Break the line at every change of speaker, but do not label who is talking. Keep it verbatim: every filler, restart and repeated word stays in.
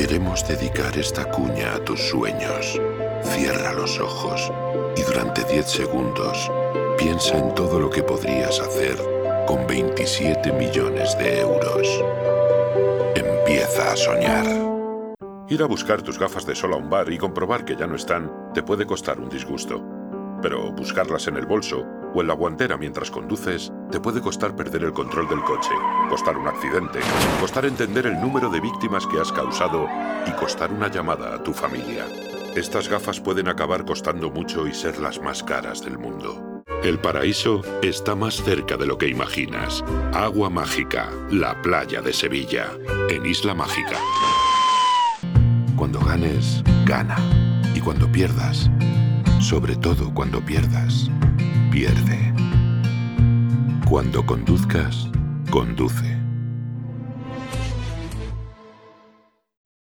Queremos dedicar esta cuña a tus sueños. Cierra los ojos y durante diez segundos piensa en todo lo que podrías hacer con veintisiete millones de euros. Empieza a soñar. Ir a buscar tus gafas de sol a un bar y comprobar que ya no están te puede costar un disgusto. Pero buscarlas en el bolso o en la guantera mientras conduces te puede costar perder el control del coche, costar un accidente, costar entender el número de víctimas que has causado y costar una llamada a tu familia. Estas gafas pueden acabar costando mucho y ser las más caras del mundo. El paraíso está más cerca de lo que imaginas. Agua Mágica, la playa de Sevilla, en Isla Mágica. Cuando ganes, gana. Y cuando pierdas, sobre todo cuando pierdas, pierde. Cuando conduzcas, conduce.